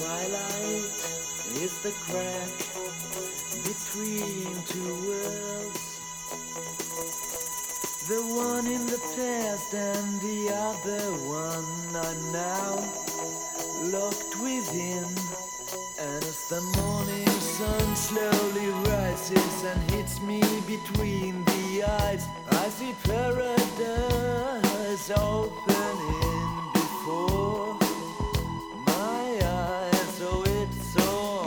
twilight is the crack between two worlds. The one in the past and the other one are now locked within. And as the morning sun slowly rises and hits me between the eyes, I see paradise opening before my eyes. So it's on.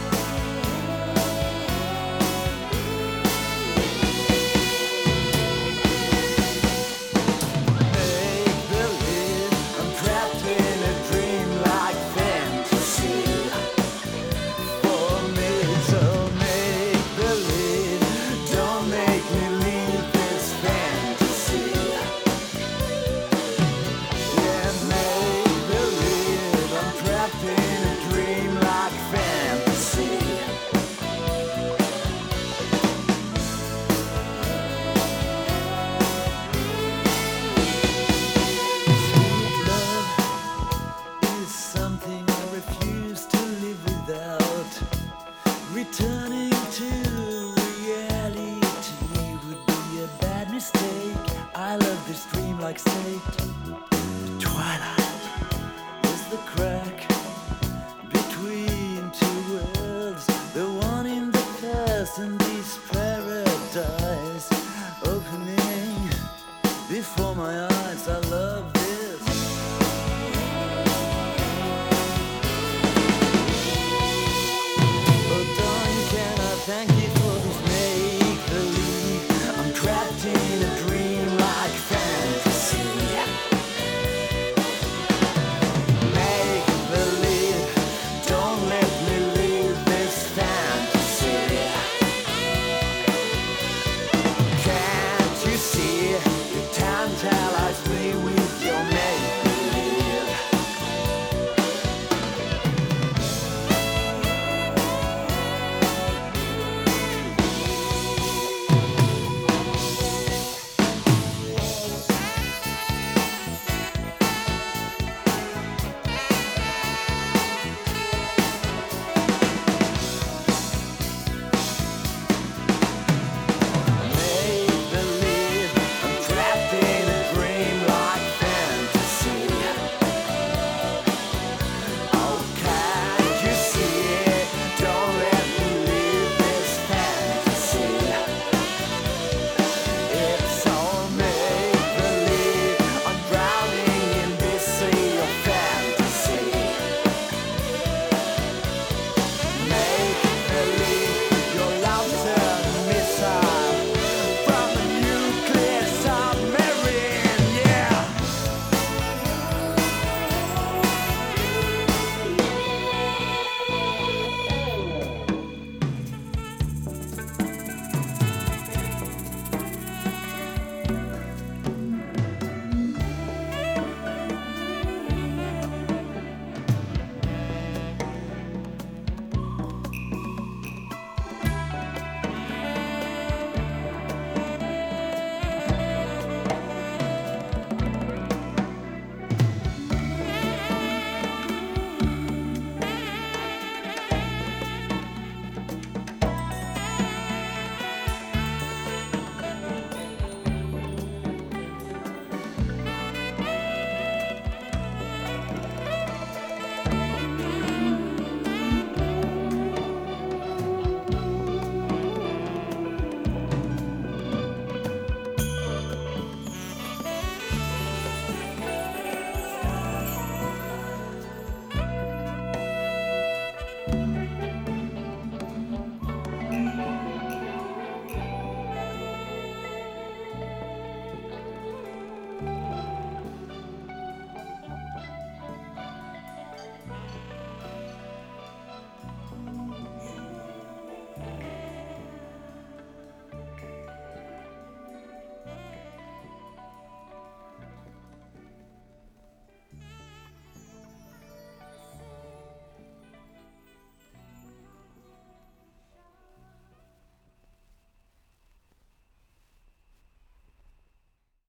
Make believe I'm trapped in a dream like fantasy. For me, so make believe. Don't make me leave this fantasy. Yeah, make believe I'm trapped in a dream like fantasy. Sweet love is something I refuse to live without. Returning to reality would be a bad mistake. I love this dream like state.